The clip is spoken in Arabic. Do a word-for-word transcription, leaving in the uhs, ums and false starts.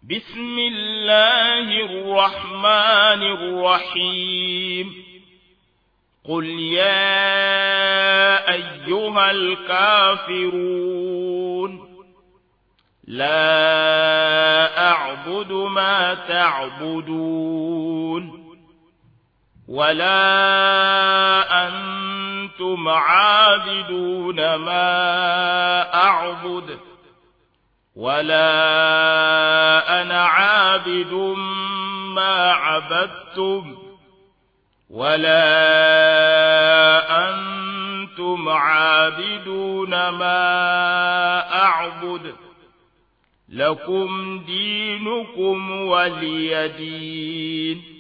بسم الله الرحمن الرحيم قل يا أيها الكافرون لا أعبد ما تعبدون ولا أنتم عابدون ما أعبد ولا أنا عابد ما عبدتم ولا أنتم عابدون ما أعبد لكم دينكم ولي دين.